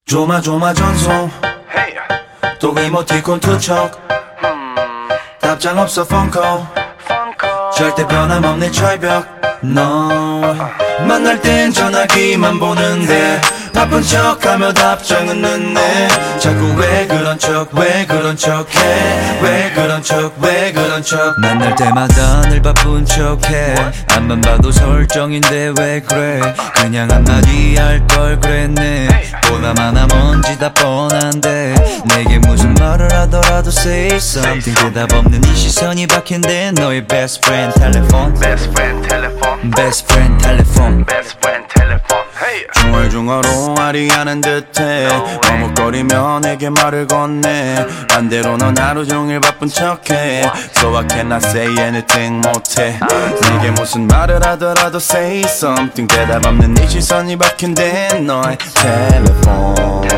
조마조마 전송 또 이모티콘 투척 답장 없어 폰콜 절대 변함없는 철벽 No 만날 땐 전화기만 보는데 바쁜 척하며 답장은 늦네 자꾸 왜 그런 척 왜 그런 척해 왜 그런 척 왜 그런 척 만날 때마다 늘 바쁜 척해 앞만 봐도 설정인데 왜 그래 그냥 한마디 할 걸 그랬네 보나마나 뭔지 다 뻔한데 내게 무슨 말을 하더라도 say something 대답 없는 이 시선이 박힌데 너의 best friend 텔레폰 Best friend telephone best friend 텔레폰 Best friend telephone Hey 중얼중얼 오하리하는 듯해 머뭇거리며 내게 말을 건네 반대로 넌 하루 종일 바쁜 척해 So I cannot say anything 못해 내게 무슨 말을 하더라도 say something 대답 없는 네 시선이 박힌데 너의 텔레폰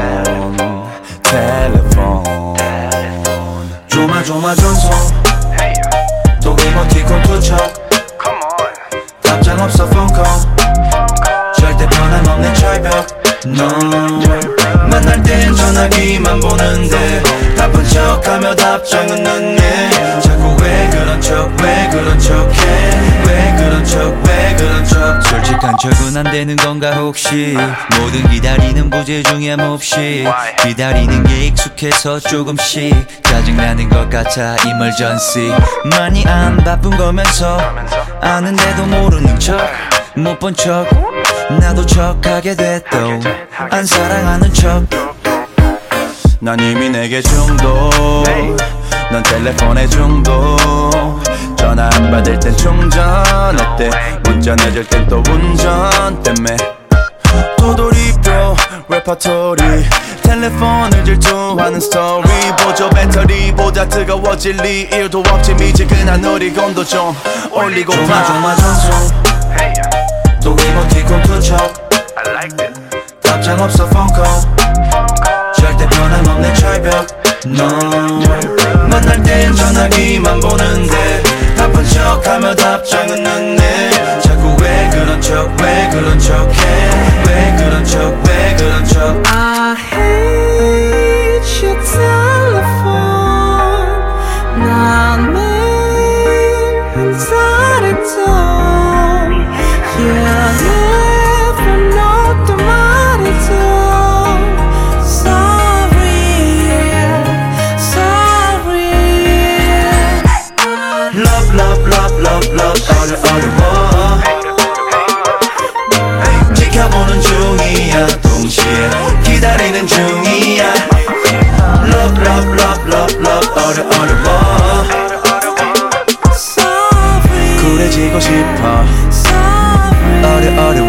조마조마전송 또 이모티콘 투척 Come on 답장 없어 폰콜 절대 변함없는 철벽 No 만날 땐 전화기만 보는데 바쁜 척하며 답장은 늦네 자꾸 왜 그런 척 왜 그런 척해 왜 그런 척 왜 그런 척 솔직한 척은 안 되는 건가 혹시 모든 기다리는 부재중이야 몹시 기다리는 게 익숙해서 조금씩 짜증나는 것 같아 emergency 많이 안 바쁜 거면서 아는데도 모르는 척 못 본 척 나도 척하게 됐도 안 사랑하는 척 난 이미 내게 중독 넌 텔레폰에 중독 전화 안 받을 땐 충전했대 문자 늦을 땐 또 운전 때문에 도돌이표 레퍼토리 텔레폰을 질투하는 스토리 보조 배터리보다 뜨거워질 리 일도 없지 미지근한 우리 온도 좀 올리고 조마조마전송 또 이모티콘 투척 I like it 답장 없어 폰콜 절대 변함없는 철벽 No 만날 땐 전화기만 보는데 바쁜 척하며 답장은 늦네 자꾸 왜 그런 척 왜 그런 척해 왜 그런 척 왜 그런 척 I hate your telephone 난 매일 한 살이도 Yeah, never know 또 말해도 Sorry, sorry Love love love love love 어려워 지켜보는 중이야 동시에 기다리는 중이야 Love love love love love 어려워 쿨해지고 싶어 어려워